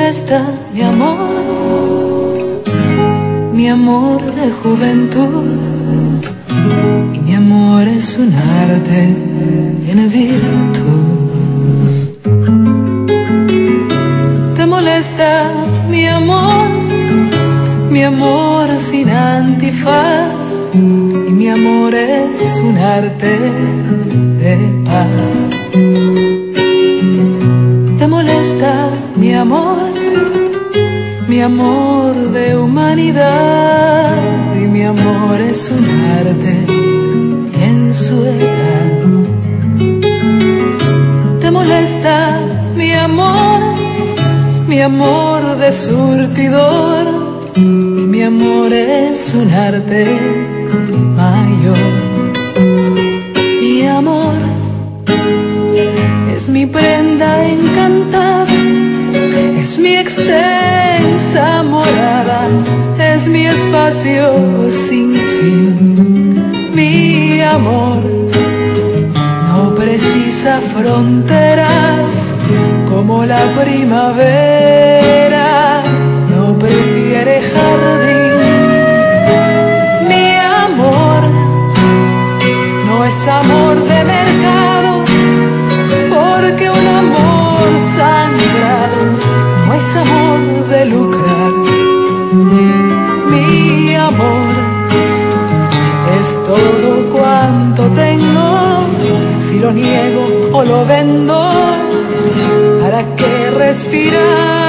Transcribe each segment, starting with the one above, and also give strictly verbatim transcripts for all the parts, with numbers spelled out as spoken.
molesta mi amor, mi amor de juventud, y mi amor es un arte en virtud. Te molesta mi amor, mi amor sin antifaz, y mi amor es un arte de paz. Te molesta mi amor, mi amor de humanidad, y mi amor es un arte en su edad. Te molesta mi amor, mi amor de surtidor, y mi amor es un arte mayor. Mi amor es mi prenda encantada, es mi extensa morada, es mi espacio sin fin. Mi amor no precisa fronteras como la primavera, no prefiere jardín. Mi amor no es amor de mercado, porque un amor sangrado no es amor de lucrar. Mi amor es todo cuanto tengo, si lo niego o lo vendo, ¿para qué respirar?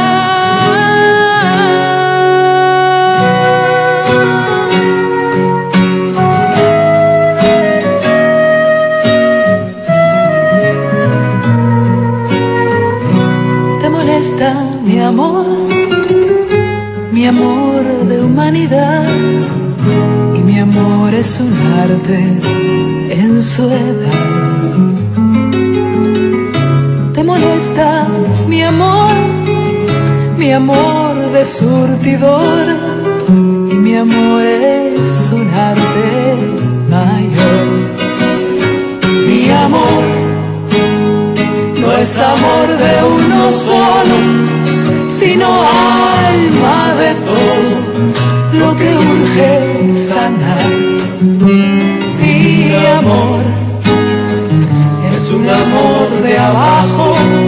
Mi amor, mi amor de humanidad, y mi amor es un arte en su edad. Te molesta mi amor, mi amor de surtidor, y mi amor es un arte mayor. Mi amor no es amor de uno solo, sino alma de todo lo que urge sanar. Mi amor es un amor de abajo,